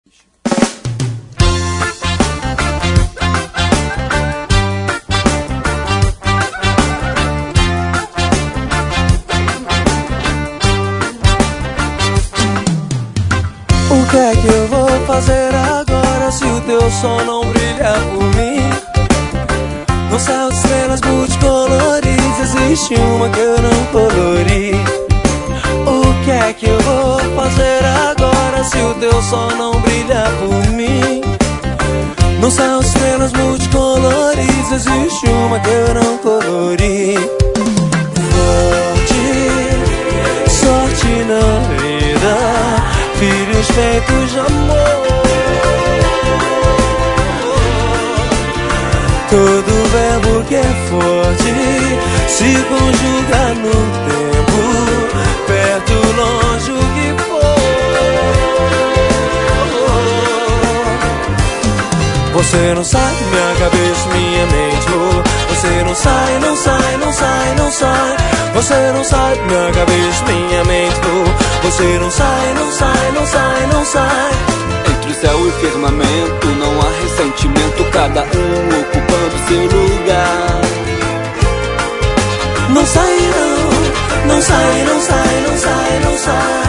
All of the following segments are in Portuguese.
O que é que eu vou fazer agora se o teu sol não brilha por mim? No céu de estrelas multicoloridas existe uma que eu não colori. O que é que eu vou fazer agora se o teu sol não brilha por mim? No céu de estrelas multicoloridas existe uma que eu não colori. Sorte na vida, filhos feitos de amor. Todo verbo que é forte se conjuga no tempo, perto, longe, o que for. Você não sai da minha cabeça, minha mente, oh. Você não sai, não sai, não sai, não sai. Você não sai da minha cabeça, minha mente, oh. Você não sai, não sai, não sai, não sai. Entre o céu e o firmamento não há ressentimento, cada um ocupando seu lugar. Não sai não, não sai, não sai, não sai, não sai.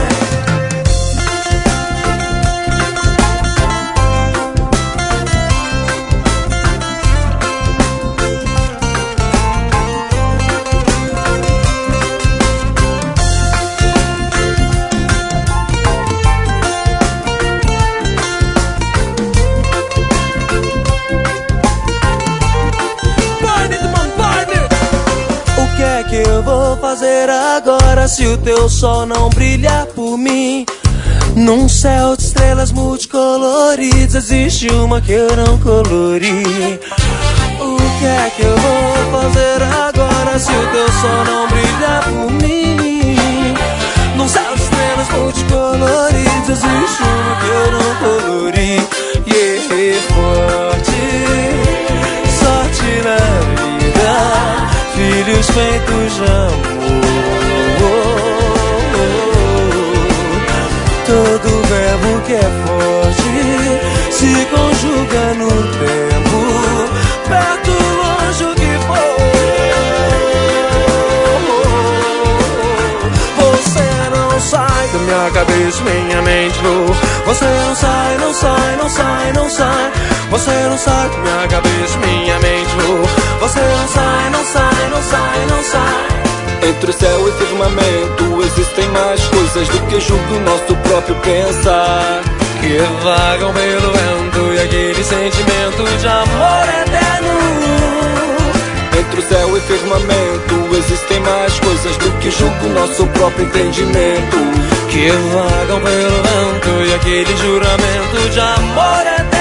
O que é que eu vou fazer agora se o teu sol não brilha por mim? Num céu de estrelas multicoloridas existe uma que eu não colori. O que é que eu vou fazer agora se o teu sol não brilha por mim? Num céu de estrelas multicoloridas existe uma que eu não colori. Yeah, forte, sorte na vida, filhos feitos de amor. Todo verbo que é forte se conjuga no tempo, perto, longe, o que for. Você não sai da minha cabeça, minha mente, oh. Você não sai, não sai, não sai, não sai. Você não sai da minha cabeça, minha mente, oh. Você não sai, não sai, não sai, não sai. Entre o céu e o firmamento existem mais coisas do que julga o nosso próprio pensar, que vagam pelo vento e aquele sentimento de amor eterno. Entre o céu e o firmamento existem mais coisas do que julga o nosso próprio entendimento, que vagam pelo vento e aquele juramento de amor eterno.